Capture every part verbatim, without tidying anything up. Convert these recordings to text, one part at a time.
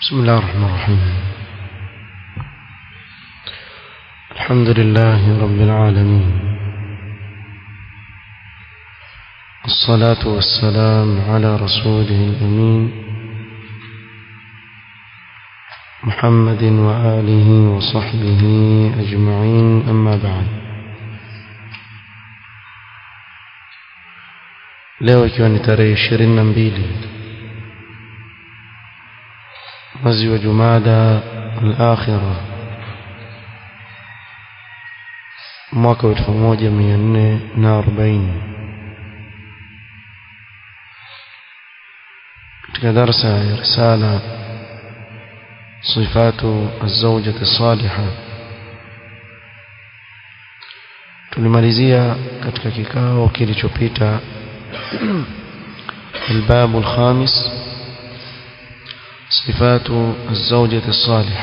بسم الله الرحمن الرحيم. الحمد لله رب العالمين، الصلاة والسلام على رسوله الأمين محمد وآله وصحبه أجمعين، أما بعد. leo ikiwa ni tarehe ishirini na mbili mwezi wa Jumada al-Akhira mwaka wa elfu moja mia nne na arobaini, katika darasa ya risala sifatu az-zawjati as-salihah tulimalizia katika kikao kilichopita الباب الخامس صفات الزوجة الصالحة،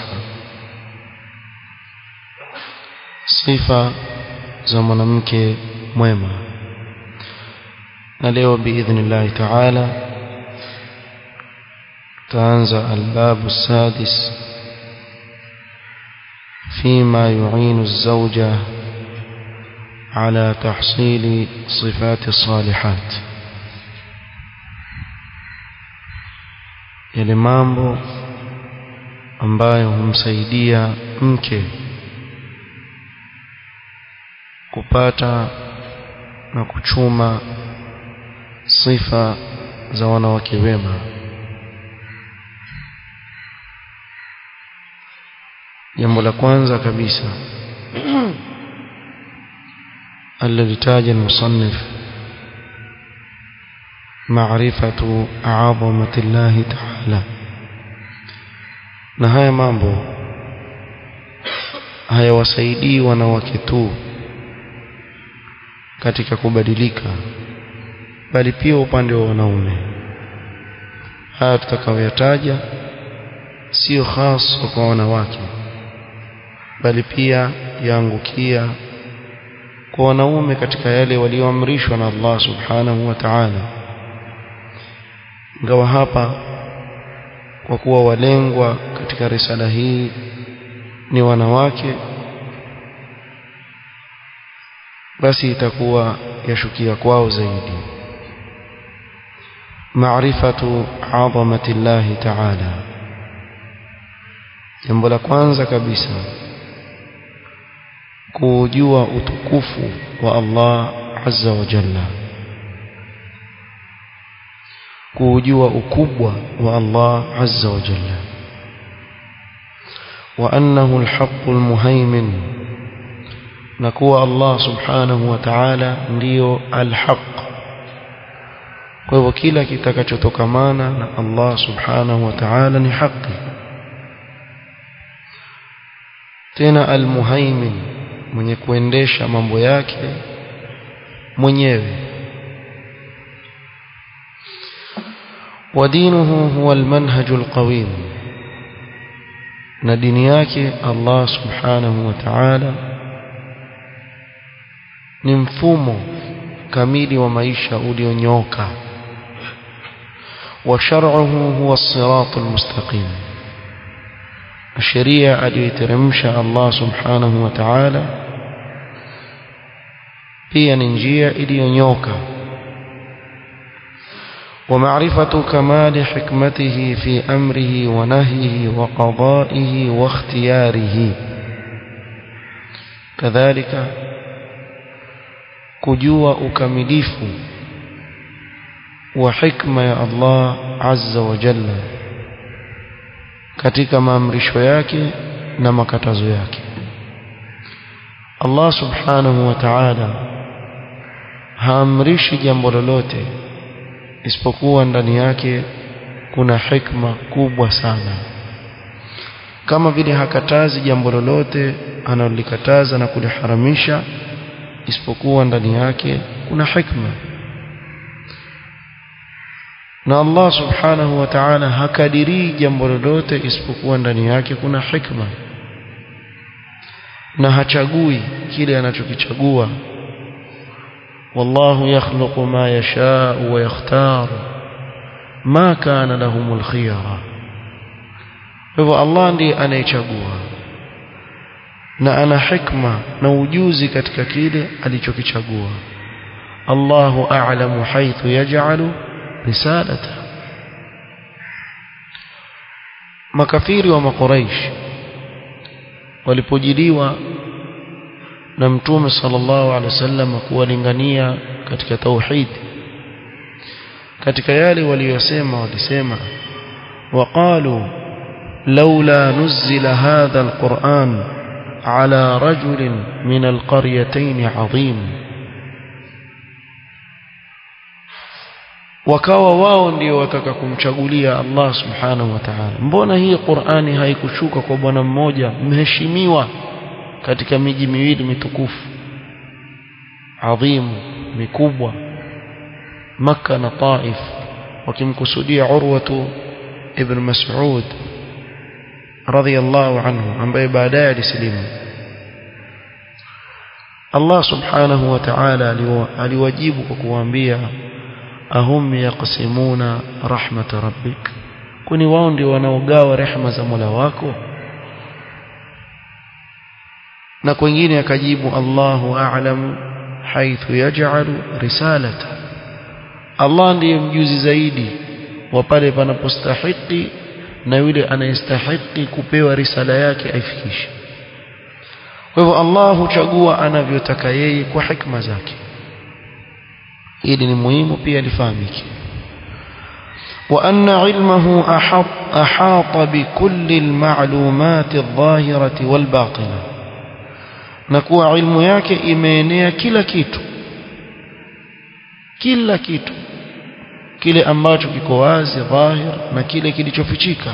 صفة za mwanamke mwema. Na leo باذن الله تعالى تanza الباب السادس فيما يعين الزوجة على تحصيل صفات الصالحات، yale mambo ambayo humsaidia mke kupata na kuchuma sifa za wanawake wema. Jambo la kwanza kabisa alilitaja المصنف معرفة عظمة الله تعالى. na haya mambo hayawasaidii wanawake tu katika kubadilika, bali pia upande wa wanaume. Haya tutakayoyataja sio hasa kwa wanawake, bali pia yaangukia kwa wanaume katika yale walioamrishwa na Allah subhanahu wa ta'ala. Ingawa hapa kwa kuwa walengwa katika risala hii ni wanawake, basi itakuwa yashukia kwao zaidi. Maarifatu azamati Allah ta'ala, jambo la kwanza kabisa kujua utukufu wa Allah azza wa jalla, kujua ukubwa wa Allah azza wa jalla, wa annahu al-haqqul muhaymin, na kuwa Allah subhanahu wa ta'ala ndiyo al-haq. Kwa hivyo kila kitakachotokamana na Allah subhanahu wa ta'ala ni haki. Tena al-muhaymin, mwenye kuendesha mambo yake mwenyewe. ودينه هو المنهج القويم، na dini yake Allah subhanahu wa ta'ala ni mfumo kamili wa maisha ulionyooka. wa shar'uhu huwa as-siratul mustaqim, sharia aliyoteremsha Allah subhanahu wa ta'ala pia ni njia iliyonyooka. ومعرفة كمال حكمته في أمره ونهيه وقضائه واختياره، كذلك كجوا أكمليف وحكمة يا الله عز وجل katika maamrisho yake na makatazo yake. Allah subhanahu wa ta'ala haamrishi jambo lolote isipokuwa ndani yake kuna hikma kubwa sana, kama vile hakatazi jambo lolote analolikataza na kuliharamisha isipokuwa ndani yake kuna hikma. na Allah subhanahu wa ta'ala hakadiri jambo lolote isipokuwa ndani yake kuna hikma, na hachagui kile anachokichagua. والله يخلق ما يشاء ويختار ما كان لهم الخيار. hivyo Allah ndiye anayechagua na ana hikma na ujuzi katika kile alichokichagua. Allahu a'lamu haythu yaj'alu risalata. Makafiri wa Makuraish walipojiliwa na Mtume sallallahu alaihi wasallam kuwalingania katika tauhid, katika yale waliyosema walisema waqalu laula nuzila hadha alquran ala rajulin min alqaryatayn azim, wakawa wao ndio wataka kumchagulia Allah subhanahu wa ta'ala, mbona hii Qur'ani haikushuka kwa bwana mmoja mheshimiwa katika miji miwili mitukufu adhimu mikubwa Makkah na Taif, wakimkusudia Urwatu ibn Mas'ud radhiyallahu anhu ambaye baadaye alisilimu. Allah subhanahu wa ta'ala aliwajibu kwa kuwaambia ahum yaqsimuna rahmat rabbik, kuni wao ndio wanaogawa rehema za Mola wako? Na kwingine akajibu Allahu a'lamu haythu yaj'alu risalata, Allah ndiye mjuzi zaidi wa pale panapostahiki na yule anayestahiki kupewa risala yake aifikishe. Kwa hivyo Allah huchagua anavyotaka yeye kwa hikma zake. Hili ni muhimu pia lifahamike. Wa anna ilmahu ahata bikulli almalumat adh-dhahirati wal-batina, na kuwa ilmu yake imeenea kila kitu, kila kitu kile ambacho kiko wazi dhahir na kile kilichofichika.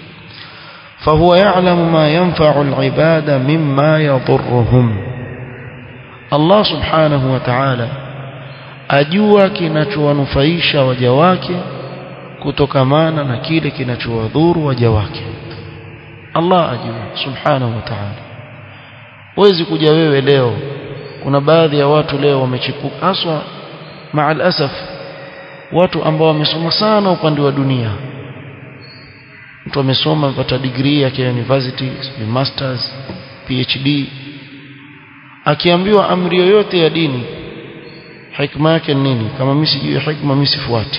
fahuwa ya'lamu ma yanfa'u al-ibada mimma yadhurruhum, Allah subhanahu wa ta'ala ajua kinachowanufaisha waja wake kutokamana na kile kinachowadhuru waja wake. Allah ajua subhanahu wa ta'ala. Huwezi kuja wewe leo, kuna baadhi ya watu leo wamechipuka, haswa ma'al asaf watu ambao wamesoma sana upande wa dunia. Mtu amesoma mpata degree yake university, masters, PhD, akiambiwa amri yoyote ya dini hikma yake nini? Kama mimi sijui hikma mimi sifuati.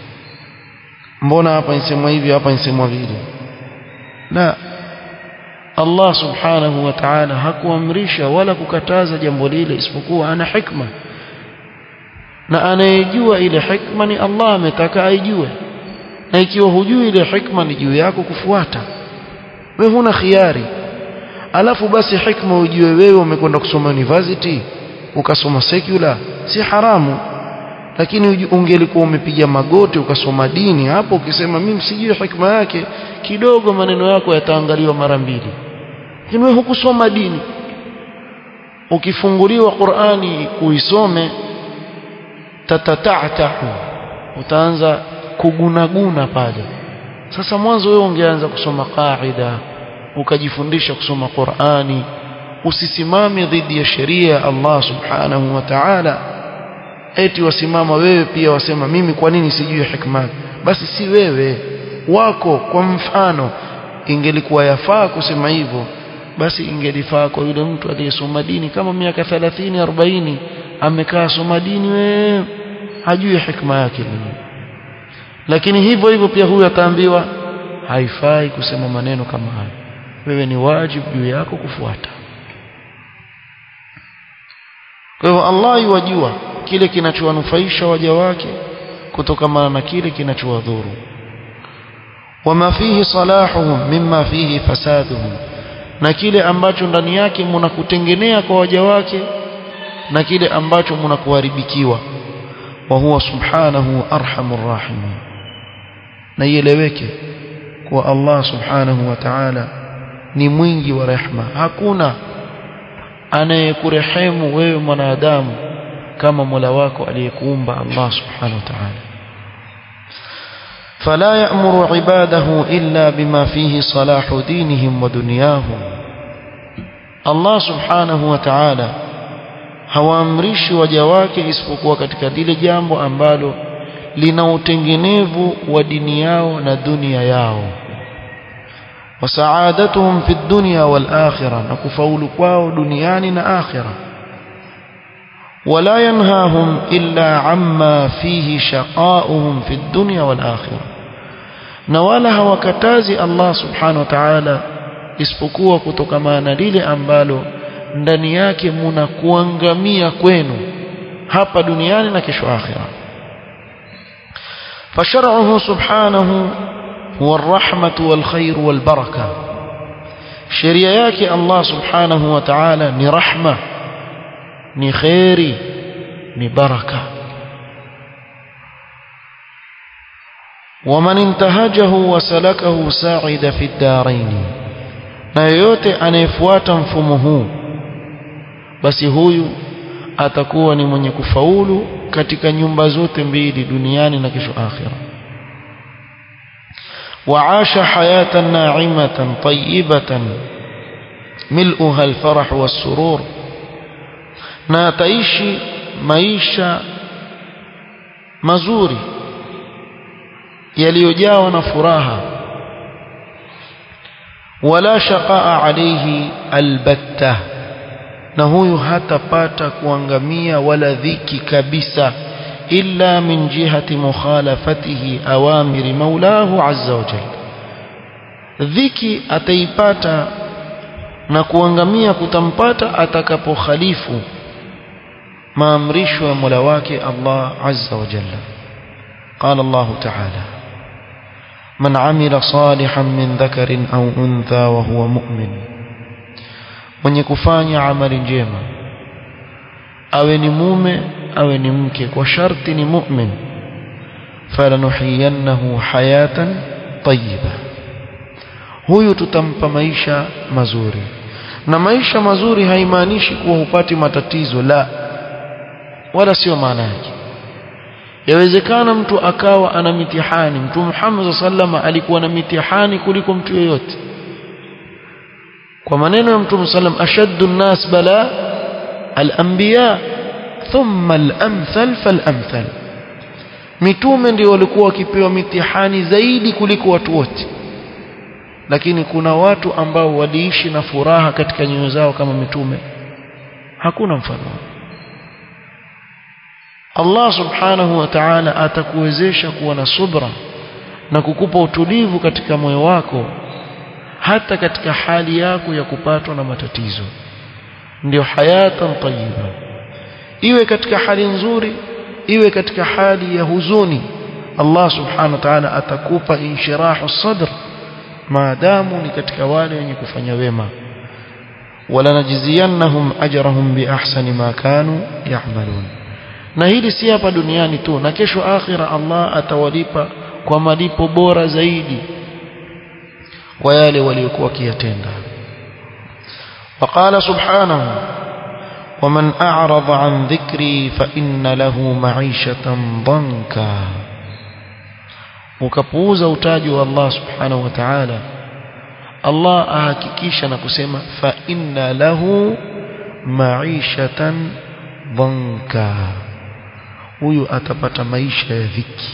Mbona hapa insemwa hivi, hapa insemwa vile? La, Allah subhanahu wa ta'ala hakuamrisha wala kukataza jambo lile isipokuwa ana hikma, na anayejua ile hikma ni Allah, ametaka aijue. Na ikiwa hujui ile hikma ni juu yako kufuata, wewe huna khiari. Alafu basi hikma ujue wewe umekwenda kusoma university ukasoma secular si haramu, lakini ungelikuwa umepiga magoti ukasoma dini, hapo ukisema mimi sijui hikma yake, kidogo maneno yako yataangaliwa mara mbili. Lakini wewe hukusoma dini, ukifunguliwa Qur'ani uisome tatata'tahu, utaanza kugunaguna pale. Sasa mwanzo wewe ungeanza kusoma qaida, ukajifundisha kusoma Qur'ani, usisimame dhidi ya sheria ya Allah subhanahu wa ta'ala. Eti wasimama wewe pia wasema mimi kwa nini sijui hikma? Basi si wewe wako. Kwa mfano ingelikuwa yafaa kusema hivyo, basi ingelifaa kwa yule mtu aliyesoma dini kama miaka thelathini arobaini amekaa soma dini, wewe hajui hikma yake nini. Lakini hivyo hivyo pia huyu ataambiwa haifai kusema maneno kama haya. Wewe ni wajibu juu yako kufuata. Kwa hivyo Allah yajua kile kinachowanufaisha waja wake kutokana na kile kinachowadhuru. Wama fihi salahuhum mimma fihi fasaduhum, na kile ambacho ndani yake mnakutengenea kwa waja wake na kile ambacho mnakuharibikiwa. Wa huwa subhanahu arhamur rahimin. Na ieleweke kwa Allah subhanahu wa ta'ala ni mwingi wa rehema. Hakuna anayekurehemu wewe mwanadamu kama Mola wako aliyekuumba Allah subhanahu wa ta'ala. Fala ya'muru ibadahu illa bima fihi salahu dinihim wa dunyahum. Allah subhanahu wa ta'ala hawaamrishi waja wake isipokuwa katika lile jambo ambalo lina utengenevu wa dini yao na dunia yao. وسعادتهم في الدنيا والآخرة نكفول kwao duniani na akhirah ولا ينهاهم إلا عما فيه شقاؤهم في الدنيا والآخرة نوala hawakatazi Allah subhanahu wa ta'ala isipokuwa kutokamana lile ambalo ndani yake muna kuangamia kwenu hapa duniani na kesho akhira fashar'uhu subhanahu huwa ar-rahmatu wal khair wal baraka sheria yake Allah subhanahu wa ta'ala ni rahma ni khairi ni baraka ومن انتهجه وسلكه ساعد في الدارين na yote anayefuata mfumo huu basi huyu atakuwa ni mwenye kufaulu katika nyumba zote mbili duniani na kesho akhira waasha hayatan na'imatan tayyibatan mil'uha alfarah was-surur na ataishi maisha mazuri yaliyojawa na furaha wala shaqaa alayhi albatta na huyu hatapata kuangamia wala dhiki kabisa illa min jihati mukhalafatihi awamiri maulahu azza wa jalla dhiki ataipata na kuangamia kutampata atakapokhalifu maamrisho ya Mola wake Allah azza wa jalla qala Allah ta'ala من عمل صالحا من ذكر أو أنثى وهو مؤمن من يكفاني عمل جيما أو نموم أو نمكك وشرط مؤمن فلنحيينه حياة طيبة هو يتتمپ maisha mazuri na maisha mazuri haimaanishi kuwa hupati matatizo la wala sio maana yake yawezekana mtu akawa ana mitihani mtu Muhammad sallama alikuwa na mitihani kuliko mtu yeyote kwa maneno ya mtu sallam ashaddu an-nas bala al-anbiya thumma al-amthal fal-amthal mitume ndio walikuwa wakipewa mitihani zaidi kuliko watu wote lakini kuna watu ambao waliishi na furaha katika nyoyo zao kama mitume hakuna mfano Allah subhanahu wa ta'ala atakuwezesha kuwa na subra na kukupa utulivu katika moyo wako hata katika hali yako ya kupatwa na matatizo ndio hayatan tayyiba iwe katika hali nzuri iwe katika hali ya huzuni Allah subhanahu wa ta'ala atakupa inshirahu sadr maadamu ni katika wale wenye kufanya wema wala najziyannahum ajrahum bi ahsani ma kanu ya'malun na hili si hapa duniani tu na kesho akhira Allah atawalipa kwa malipo bora zaidi kwa yale waliokuwa kiyatenda وقال سبحانه ومن أعرض عن ذكري فإن له معيشة ضنكا ukapuuza utaji wa Allah subhanahu wa ta'ala Allah ahakikisha na kusema fa inna lahu ma'ishatan dhanka huyu atapata maisha ya dhiki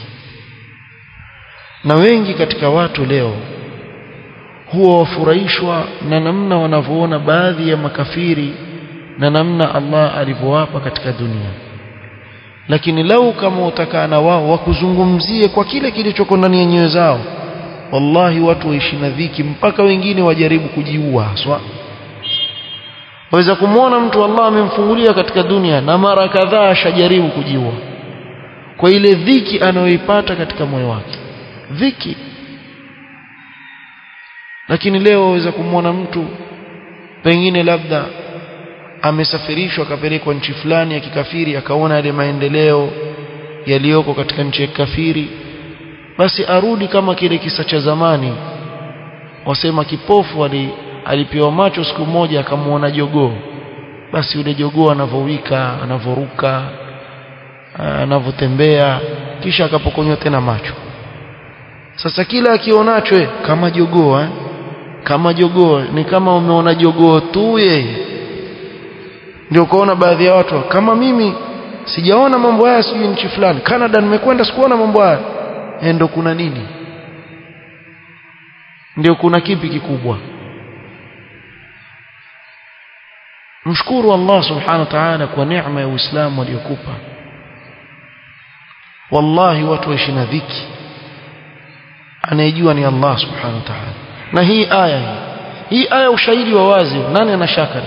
na wengi katika watu leo huwa wafurahishwa na namna wanavyoona baadhi ya makafiri na namna Allah alivyowapa katika dunia lakini lau kama utakaa na wao wakuzungumzie kwa kile kilichoko ndani ya nyoyo zao wallahi watu waishi na dhiki mpaka wengine wajaribu kujiua haswa waweza kumuona mtu Allah amemfungulia katika dunia na mara kadhaa ashajaribu kujiua kwa ile dhiki anayoipata katika moyo wake dhiki lakini leo waweza kumuona mtu pengine labda amesafirishwa akapelekwa nchi fulani ya kikafiri akaona yale maendeleo yaliyoko katika nchi ya kikafiri basi arudi kama kile kisa cha zamani wasema kipofu ali, alipewa macho siku moja akamuona jogoo basi yule jogoo anavowika anavoruka anavotembea kisha akapokonywa tena macho sasa kila akionacho kama jogoo eh? kama jogoo ni kama umeona jogoo tu yeye ndio kuona baadhi ya watu kama mimi sijaona mambo haya sijui nchi fulani Canada nimekwenda sikuona mambo haya ndio kuna nini ndio kuna kipi kikubwa? Mshukuru Allah subhanahu wa ta'ala kwa neema ya Uislamu aliyokupa. Wallahi watu waishi na dhiki, anayejua ni Allah subhanahu wa ta'ala. Na hii aya hii hii aya ushahidi wa wazi, nani anashaka?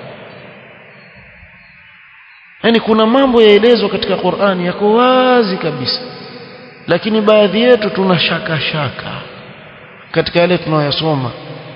Yaani kuna mambo yaelezwa katika Qur'ani yako wazi kabisa, lakini baadhi yetu tuna shaka shaka katika yale tunayosoma,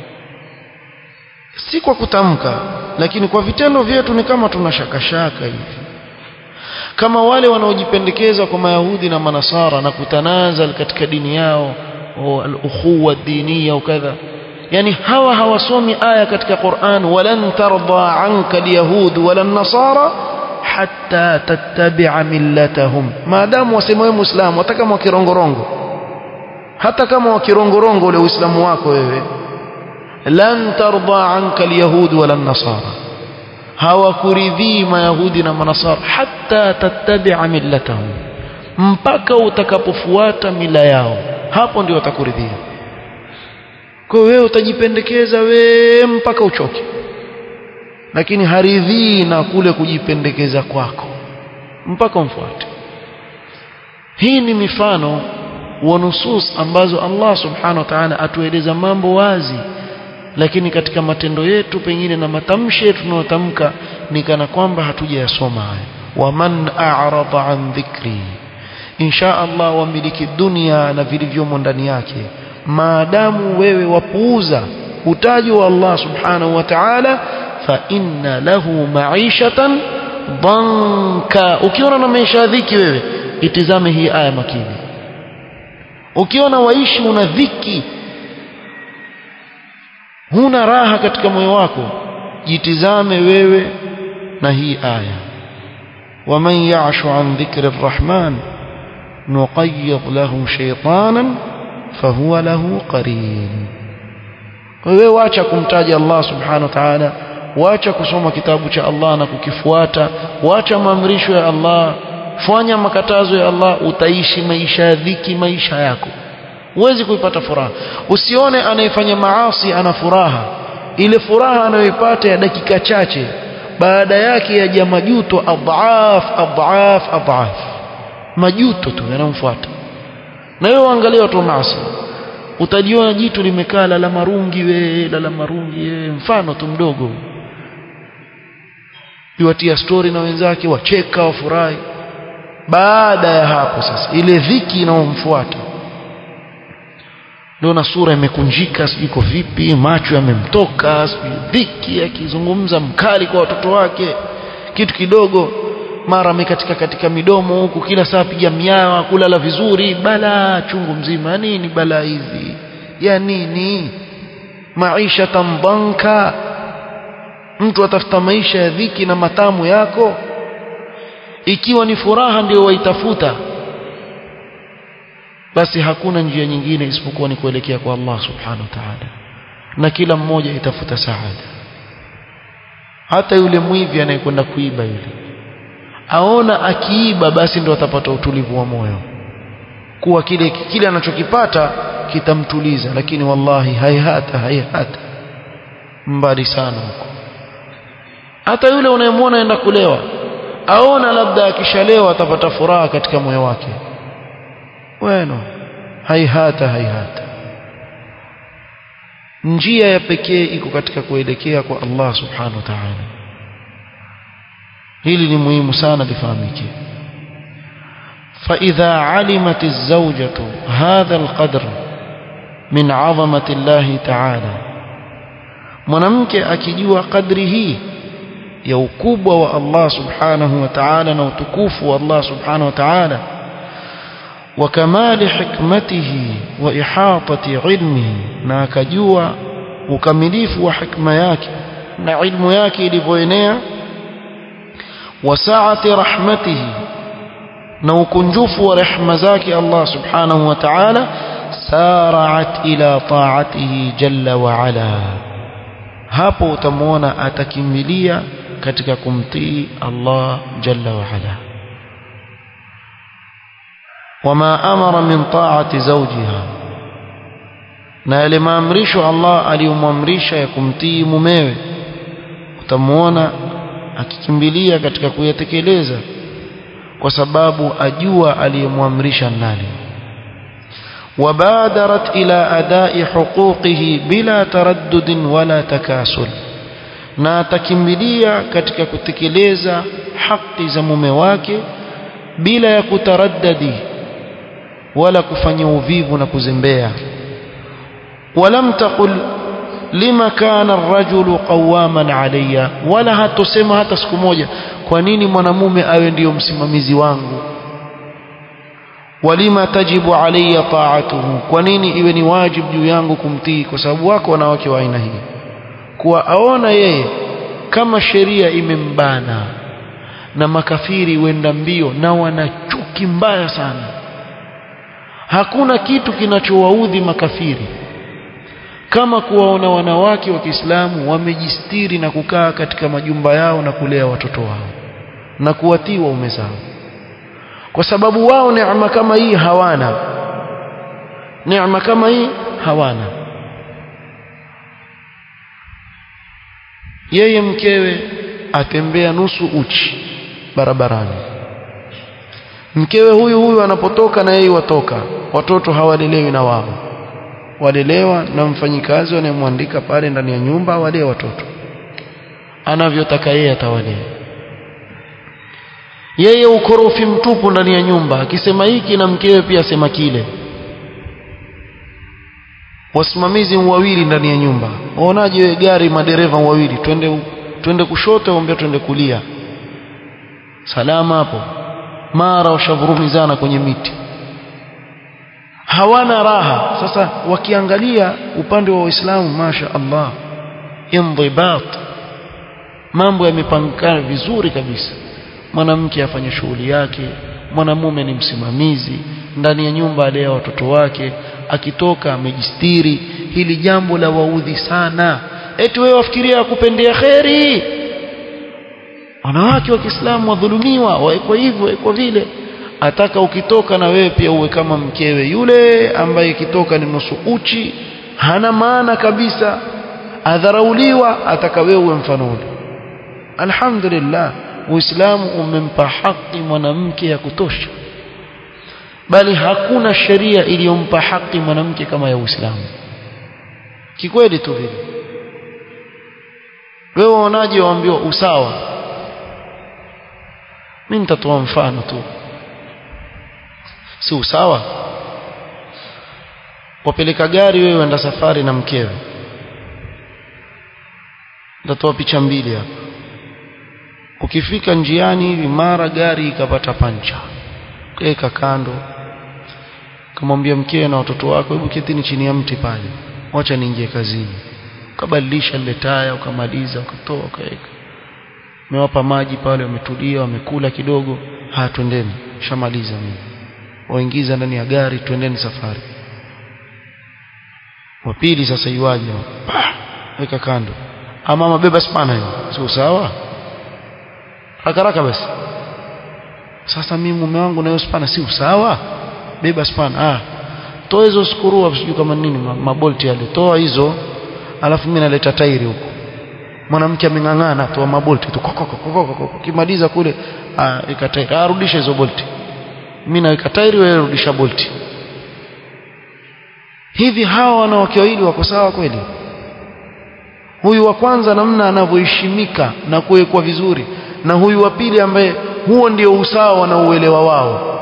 si kwa kutamka, lakini kwa vitendo vyetu ni kama tuna shaka shaka hivi, kama wale wanaojipendekeza kwa Mayahudi na Manasara na kutanazal katika dini yao al-ukhuwa diniya ukadha. Yani hawa hawasomi aya katika Qur'an, walan tarda anka al-yahud wala nasara hatta tattabi'a millatahum. Maadamu wasema wewe Muislamu, hata kama wakirongorongo, hata kama wakirongorongo ule Uislamu wako wewe, lan tarda anka al-yahud wala nasara, hawakuridhii Mayahudi na Manasara hatta tattabi'a millatahum, mpaka utakapofuata mila yao, hapo ndio watakuridhia. Kwa wewe utajipendekeza we mpaka uchoke, lakini haridhii na kule kujipendekeza kwako mpaka umfuate. Hii ni mifano wa nusus ambazo Allah subhanahu wa ta'ala atueleza mambo wazi, lakini katika matendo yetu pengine na matamshi yetu tunayotamka ni kana kwamba hatujayasoma haya. Waman a'rada an dhikri, insha Allah wamiliki dunia na vilivyomo ndani yake, maadamu wewe wapuuza utaji wa Allah subhanahu wa ta'ala, fa inna lahu ma'ishatan dhanka. Ukiona na maisha dhiki wewe, itizame hii aya makini. Ukiona waishi una dhiki, huna raha katika moyo wako, jitizame wewe na hii aya. Waman ya'shu an dhikri arrahman nuqayyid lahu shaytanan fahuwa lahu qarin. Wewe wacha kumtaja Allah subhanahu wa ta'ala, wacha kusoma kitabu cha Allah na kukifuata, wacha maamrisho ya Allah, fanya makatazo ya Allah, utaishi maisha ya dhiki maisha yako, huwezi kuipata furaha. Usione anayefanya maasi ana furaha, ile furaha anayoipata ya dakika chache, baada yake yaja majuto adhaaf adhaaf adhaaf, majuto tu yanamfuata. Na wewe angalia watu maasi, utajiona jitu limekaa la marungi we la marungi we, mfano tu mdogo, yuatia story na wenzake, wacheka wafurahi. Baada ya hapo sasa ile dhiki inayomfuata, ndio na sura imekunjika, siko vipi, macho yamemtoka, dhiki, akizungumza mkali kwa watoto wake, kitu kidogo mara amekatika katika midomo huku, kila saa piga miawa, kulala vizuri, bala chungu mzima. Nini bala hizi ya nini? Maisha tambanka, mtu atafuta maisha ya dhiki na matamu yako. Ikiwa ni furaha ndio waitafuta, basi hakuna njia nyingine isipokuwa ni kuelekea kwa Allah subhanahu wa ta'ala, na kila mmoja itafuta saada. Hata yule mwivi anayekwenda kuiba, yule aona akiiba basi ndio atapata utulivu wa moyo, kuwa kile kile anachokipata kitamtuliza, lakini wallahi haihata haihata mbali sana huko. Hata yule unayemwona aenda kulewa, aona labda akishalewa atapata furaha katika moyo wake, weno haihata haihata. Njia ya pekee iko katika kuelekea kwa Allah subhanahu wa ta'ala. Hili ni muhimu sana lifahamike. فإذا علمت الزوجة هذا القدر من عظمة الله تعالى, mwanamke akijua kadri hii ya ukubwa wa Allah subhanahu wa ta'ala na utukufu wa Allah subhanahu wa ta'ala, wa kamali hikmatihi wa ihatati ilmihi, na akajua ukamilifu wa hikma yake na ilmu yake ilivyoenea, wa saati rahmatihi, na ukunjufu wa rehema zake Allah subhanahu wa ta'ala, sara'at ila ta'atihi jalla wa ala, hapo utamuona atakimbilia katika kumtii Allah jalla wa ala. Wama amara min ta'ati zawjiha, na yale maamrisho Allah aliyomwamrisha ya kumtii mumewe utamuona akikimbilia katika kuyatekeleza kwa sababu ajua aliyemwamrisha nani. وبادرت إلى أداء حقوقه بلا تردد ولا تكاسل na atakimbilia katika kutekeleza haki za mume wake bila ya kutaraddadi wala kufanya uvivu na kuzembea. walam taqul lima kana ar-rajulu qawaman alayya, wala hatosema hata siku moja kwa nini mwanamume awe ndiyo msimamizi wangu. walima tajibu alayya ta'atuhu, kwa nini iwe ni wajibu juu yangu kumtii. Kwa sababu wako wanawake wa aina hii kuwa aona yeye kama sheria imembana, na makafiri wenda mbio na wana chuki mbaya sana. Hakuna kitu kinachowaudhi makafiri kama kuwaona wanawake wa Kiislamu wamejistiri na kukaa katika majumba yao na kulea watoto wao na kuwatii waume zao, kwa sababu wao neema kama hii hawana. Neema kama hii hawana. Yeye mkewe atembea nusu uchi barabarani, mkewe huyu huyu anapotoka na yeye watoka, watoto hawalelewi na wao, walelewa na mfanyikazi anayemwandika pale ndani ya nyumba wale watoto anavyotaka yeye atawalea. Yeye ukorofi mtupu ndani ya nyumba, akisema hiki na mkewe pia asema kile. Wasimamizi wawili ndani ya nyumba, waonaje wewe gari madereva wawili, twende twende kushoto au twende kulia, salama hapo, mara washavurumizana kwenye miti, hawana raha. Sasa wakiangalia upande wa Uislamu, masha Allah, indhibat, mambo yamepangana vizuri kabisa. Mwanamke afanye shughuli yake, mwanamume ni msimamizi ndani ya nyumba, alea watoto wake, akitoka amejistiri. Hili jambo la waudhi sana. Eti wewe wafikiria kupendea kheri, wanawake wa Kiislamu wadhulumiwa, waekwa hivyo waekwa vile. Ataka ukitoka na wewe pia uwe kama mkewe yule ambaye kitoka ni nusu uchi, hana maana kabisa, adharauliwa, ataka wewe uwe mfano ule. Alhamdulillah, Uislamu umempa haki mwanamke ya kutosha, bali hakuna sheria iliyompa haki mwanamke kama ya Uislamu. Kikweli tu vile. Wewe unaje waambiwa usawa? Mimi nitatoa mfano tu, si usawa. Wapeleka gari, wewe uenda safari na mkewe, nitatoa picha mbili hapa. Ukifika njiani hivi mara gari ikapata pancha, keka kando, kumwambia mkewe na watoto wako, hebu ketini chini ya mti pale, acha niingie kazini. Ukabadilisha ile taya, ukamaliza, ukatoa, ukaweka, umewapa maji pale, wametulia, wamekula kidogo, ha twendeni, shamaliza mimi. Waingiza ndani ya gari, twendeni safari. Wa pili sasa iwaje, weka kando, ama mama beba spana hiyo, sio sawa, haraka basi. Sasa mimi mume wangu na hiyo spana si usawa, beba spana. Ah, toa hizo skurua, sijui kama nini, mabolti yale, toa hizo, alafu mimi naleta tairi huko. Mwanamke amengangana, toa mabolti tu, kimaliza kule, ah, weka tairi, arudisha hizo bolti. Mimi naweka tairi, wewe rudisha bolti. Hivi hawa wanawake wawili wako sawa kweli? Huyu wa kwanza namna anavyoheshimika na kuwekwa vizuri, na huyu wa pili ambaye huo ndio usawa na uelewa wao,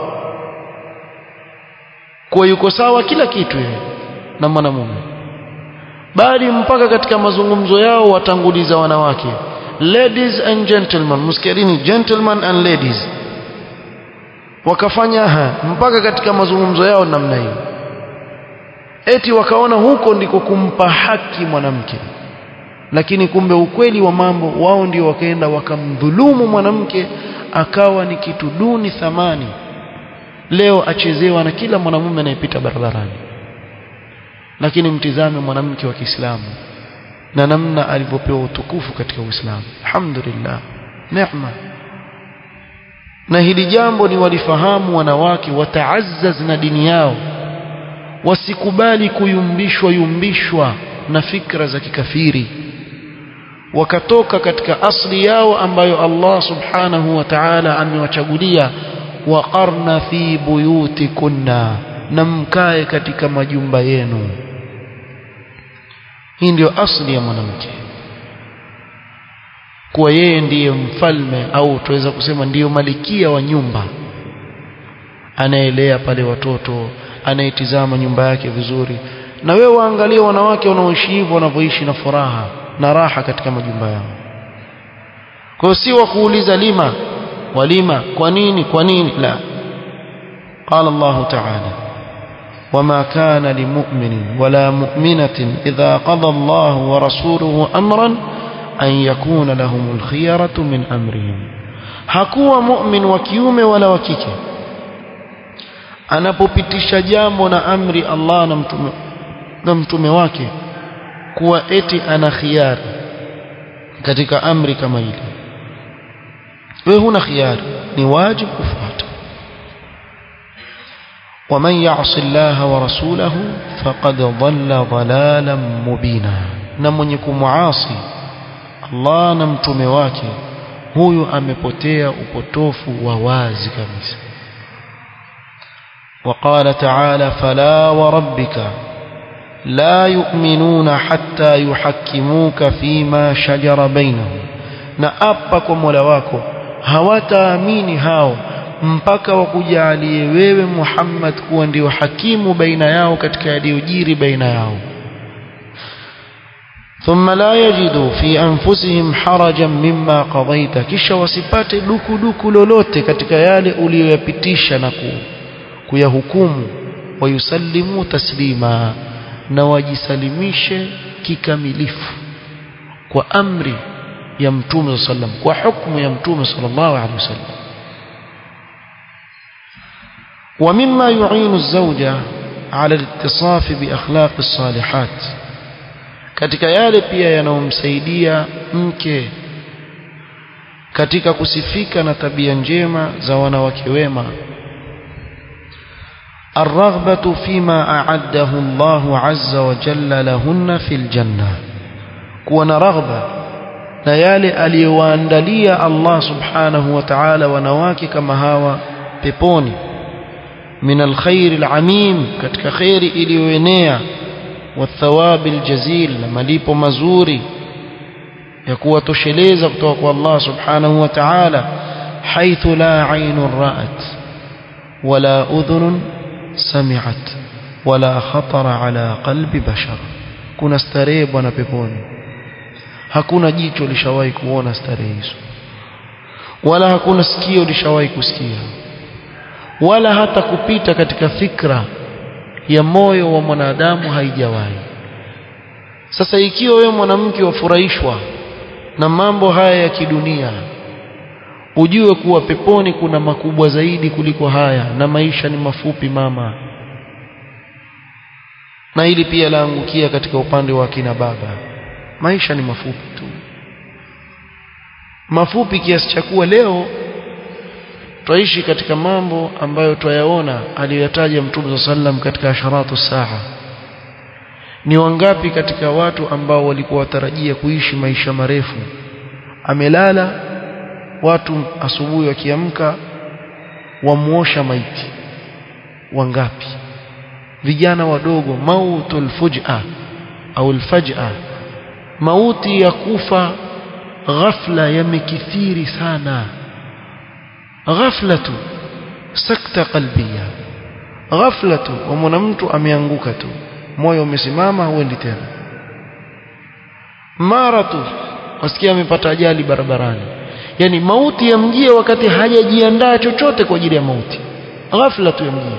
kwa yuko sawa kila kitu yeye na mwanamume, bali mpaka katika mazungumzo yao watanguliza wanawake. Ladies and gentlemen, msikirini, gentlemen and ladies, wakafanya ha, mpaka katika mazungumzo yao namna hiyo, eti wakaona huko ndiko kumpa haki mwanamke. Lakini kumbe ukweli wa mambo, wao ndio wakaenda wakamdhulumu mwanamke, akawa ni kitu duni thamani. Leo achezewa na kila mwanamume anayepita barabarani. Lakini mtizame mwanamke wa Kiislamu na namna alivyopewa utukufu katika Uislamu. Alhamdulillah, neema. Na hili jambo ni walifahamu wanawake, wataazzaz na dini yao, wasikubali kuyumbishwa yumbishwa na fikra za kikafiri, wakatoka katika asli yao ambayo Allah subhanahu wa ta'ala amewachagulia, waqarna fi buyutikunna, na mkae katika majumba yenu. Hii ndio asli ya mwanamke, kuwa yeye ndiye mfalme, au tuweza kusema ndiyo malikia wa nyumba, anaelea pale watoto, anaitizama nyumba yake vizuri. Na wewe waangalie wanawake wanaoishi hivyo, wanavyoishi na furaha na raha katika majumba yao. Kwa hiyo si wa kuuliza lima walima, kwa nini kwa nini, la. Qala Allah ta'ala, wama kana limu'minin wala mu'minatin idha qada Allah wa rasuluhu amran an yakuna lahumul khiyaratu min amrihim. Hakuwa mu'min wa kiume wala wa kike anapopitisha jambo na amri Allah na mtume na mtume wake kuwa eti ana khiyari katika amri kama ile. Wewe huna khiyari, ni wajibu kufuata. ومن يعص الله ورسوله فقد ضل ضلالا مبينا, na mwenye kumuasi Allah na mtume wake huyu amepotea upotofu wa wazi kabisa. وقال تعالى فلا وربك لا يؤمنون حتى يحكموك فيما شجر بينهم, na apa kwa Mola wako hawataamini hao mpaka wakujalie wewe Muhammad kuwa ndio hakimu baina yao katika yaliyojiri baina yao. thumma la yajidu fi anfusihim harajan mimma qadaita, kisha wasipate duku duku lolote katika yale uliyoyapitisha na kuyahukumu. wayusallimu taslima, na wajisalimishe kikamilifu kwa amri ya Mtume sallam, kwa hukumu ya Mtume sallallahu alaihi wasallam. ومما يعين الزوجة على الاتصاف بأخلاق الصالحات, katika yale pia yanayomsaidia mke katika kusifika na tabia njema za wanawake wema, الرغبة فيما أعده الله عز وجل لهن في الجنة, kuwa raghba na yale aliyowaandalia Allah subhanahu wa ta'ala wanawake kama hawa peponi, من الخير العميم, katika khairi iliyoenea, والثواب الجزيل, na malipo mazuri ya kuwatosheleza kutoka kwa Allah subhanahu wa ta'ala, حيث لا عين رأت ولا أذن سمعت ولا خطر على قلب بشر. kuna starehe bwana peponi, hakuna jicho lishawahi kuona starehe hizo, wala hakuna sikio lishawahi kusikia, wala hata kupita katika fikra ya moyo wa mwanadamu haijawahi. Sasa ikiwa wewe mwanamke wafurahishwa na mambo haya ya kidunia, ujue kuwa peponi kuna makubwa zaidi kuliko haya, na maisha ni mafupi mama. Na hili pia laangukia katika upande wa kina baba, maisha ni mafupi tu, mafupi kiasi cha kuwa leo twaishi katika mambo ambayo twayaona aliyotaja Mtume sallam katika asharatu saa. Ni wangapi katika watu ambao walikuwa watarajia kuishi maisha marefu, amelala, watu asubuhi wakiamka wamuosha maiti. Wangapi vijana wadogo, mautul fuj'a au alfaj'a, mauti ya kufa ghafla yamekithiri sana. ghaflatu sakta qalbiya, ghaflatu wa mwanamtu ameanguka tu, moyo umesimama, huendi tena. mara tu wasikia amepata ajali barabarani, yani mauti yamjia wakati hajajiandaa chochote kwa ajili ya mauti, ghafla tu yamjia.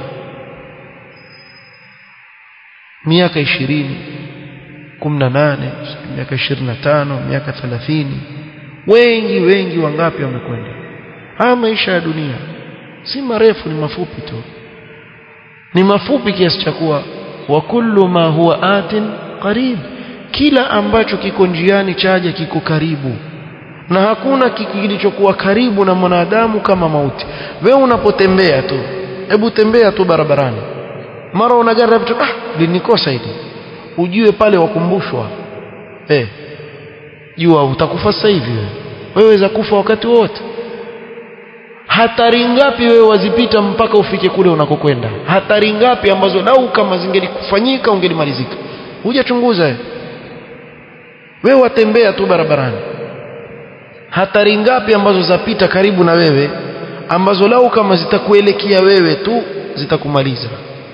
miaka ishirini, kumi na nane, miaka ishirini na tano, miaka thelathini, wengi wengi wangapi wamekwenda. Haya maisha ya dunia si marefu, ni mafupi tu, ni mafupi kiasi cha kuwa wa kullu ma huwa atin qarib, kila ambacho kiko njiani chaja kiko karibu, na hakuna kilichokuwa karibu na mwanadamu kama mauti. Wewe unapotembea tu, hebu tembea tu barabarani, mara unagara vitu ah linikosa hili ujue pale wakumbushwa eh jua utakufa sasa hivi wewe wewe za kufa wakati wote hatari ngapi wewe wazipita mpaka ufike kule unakokwenda hatari ngapi ambazo lau kama zingelikufanyika ungelimalizika hujachunguza wewe wewe watembea tu barabarani hatari ngapi ambazo zapita karibu na wewe ambazo lau kama zitakuelekea wewe tu zitakumaliza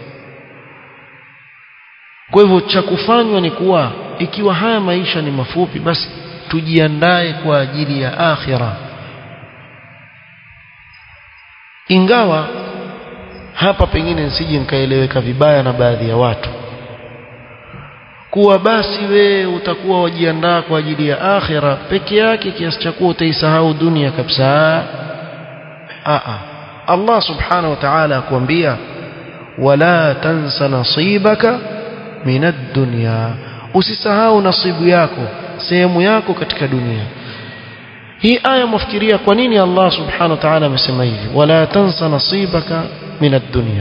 kwa hivyo cha kufanywa ni kuwa ikiwa haya maisha ni mafupi basi tujiandae kwa ajili ya akhira ingawa hapa pengine nisije nikaeleweka vibaya na baadhi ya watu kuwa basi we utakuwa wajiandaa kwa ajili ya akhira peke yake kiasi cha kuwa utaisahau dunia kabisa a a Allah subhanahu wa ta'ala akwambia wala tansa nasibaka minad dunya usisahau nasibu yako sehemu yako katika dunia hii aya mfikiria kwa nini Allah subhanahu wa ta'ala amesema hivi wala tansa nasibaka minad dunya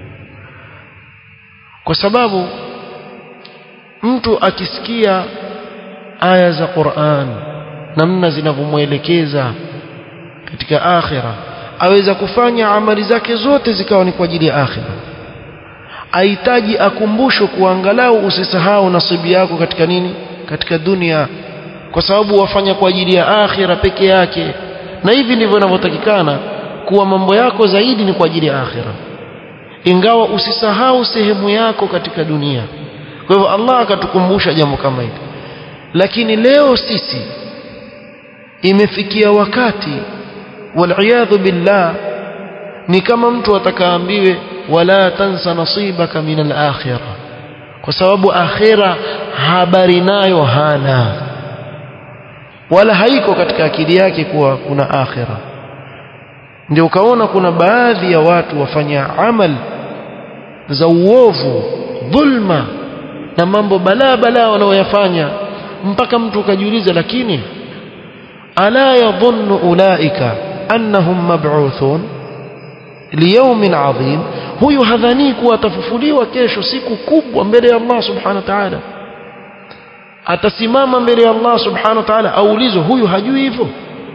kwa sababu mtu akisikia aya za Qur'an namna zinavyomuelekeza katika akhira aweza kufanya amali zake zote zikawa ni kwa ajili ya akhira ahitaji akumbushwe kuangalau usisahau nasibu yako katika nini katika dunia kwa sababu wafanya kwa ajili ya akhira peke yake na hivi ndivyo inavyotakikana kuwa mambo yako zaidi ni kwa ajili ya akhira ingawa usisahau sehemu yako katika dunia kwa hivyo Allah akatukumbusha jambo kama hili lakini leo sisi imefikia wakati wal billah ni kama mtu atakaambiwe wala tansa nasibaka min al-akhirah kwa sababu akhira habari nayo hana wala haiko katika akili yake kuwa kuna akhira ndio ukaona kuna baadhi ya watu wafanya amal za uovu dhulma na mambo balaa balaa wanaoyafanya mpaka mtu ukajiuliza lakini ala yadhunnu ulaika annahum mab'uthun liyawmin 'adhim huyu hadhani kuwa atafufuliwa kesho siku kubwa mbele ya Allah subhanahu wa ta'ala atasimama mbele ya Allah subhanahu wa ta'ala aulizwe huyu hajui hivyo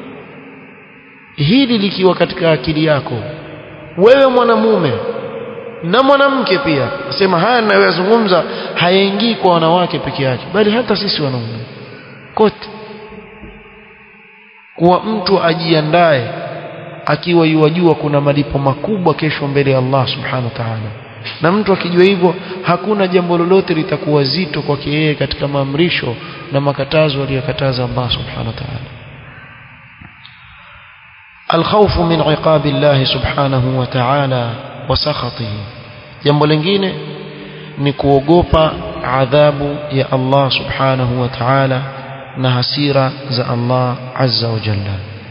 hili likiwa katika akili yako wewe mwanamume na mwanamke pia nasema haya ninayozungumza hayaingii kwa wanawake peke yake bali hata sisi wanaume kote kuwa mtu ajiandae akiwa yajua kuna malipo makubwa kesho mbele ya Allah subhanahu wa ta'ala na mtu akijua hivyo hakuna jambo lolote litakuwa zito kwake yeye katika maamrisho na makatazo aliyokataza Allah subhanahu wa ta'ala الخوف من عقاب الله سبحانه وتعالى وسخطه jambo lingine ni kuogopa adhabu ya Allah subhanahu wa ta'ala na hasira za Allah azza wa jalla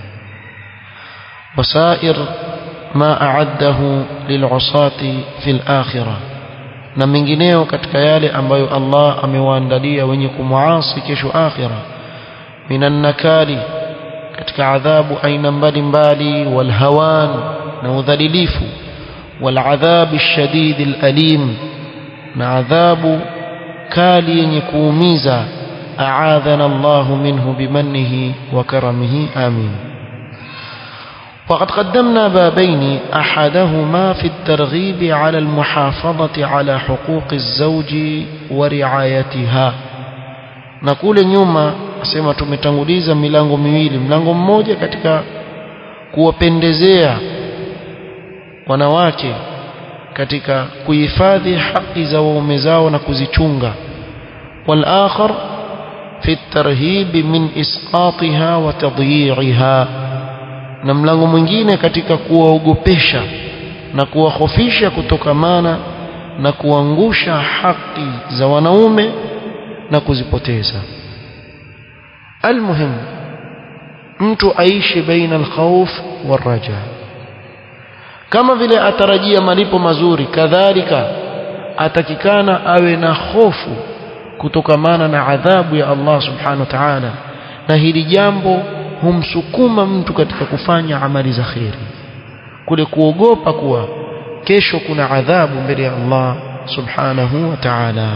wasair ma a'addahu lil'usati fil akhirah na mengineo katika yale ambayo Allah amewaandalia wenye kumuasi kesho akhirah minan nakali katika adhabu aina mbalimbali wal hawan na udhalilifu wal adhab ash-shadid al-alim na adhabu kali yenye kuumiza a'adhana Allah minhu bimannihi wa karamihi amin وقد قدمنا بابين أحدهما في الترغيب على المحافظة على حقوق الزوج ورعايتها نقول nyuma asema tumetanguliza milango miwili mlango mmoja katika kuwapendezea wanawake katika kuhifadhi haki za waume zao na kuzichunga wal akhar fi at-tarhib min isqatiha wa tadyi'iha na mlango mwingine katika kuwaogopesha na kuwahofisha kutokamana na kuangusha haki za wanaume na kuzipoteza almuhim mtu aishi baina alkhawf waraja kama vile atarajia malipo mazuri kadhalika atakikana awe na hofu kutokamana na adhabu ya Allah subhanahu wa ta'ala na hili jambo humsukuma mtu katika kufanya amali za khairi kule kuogopa kuwa kesho kuna adhabu mbele ya Allah subhanahu wa ta'ala.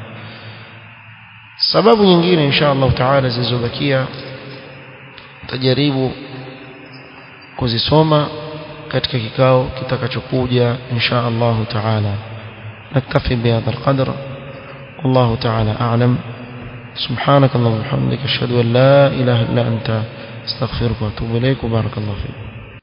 Sababu nyingine insha Allah ta'ala zilizobakia tajaribu kuzisoma katika kikao kitakachokuja insha Allah ta'ala. naktafi bihadha alqadr, wallahu ta'ala a'lam. subhanakallahumma wa bihamdika ashhadu an la ilaha illa anta astaghfiruka wa atubu ilayk. barakallahu fiik.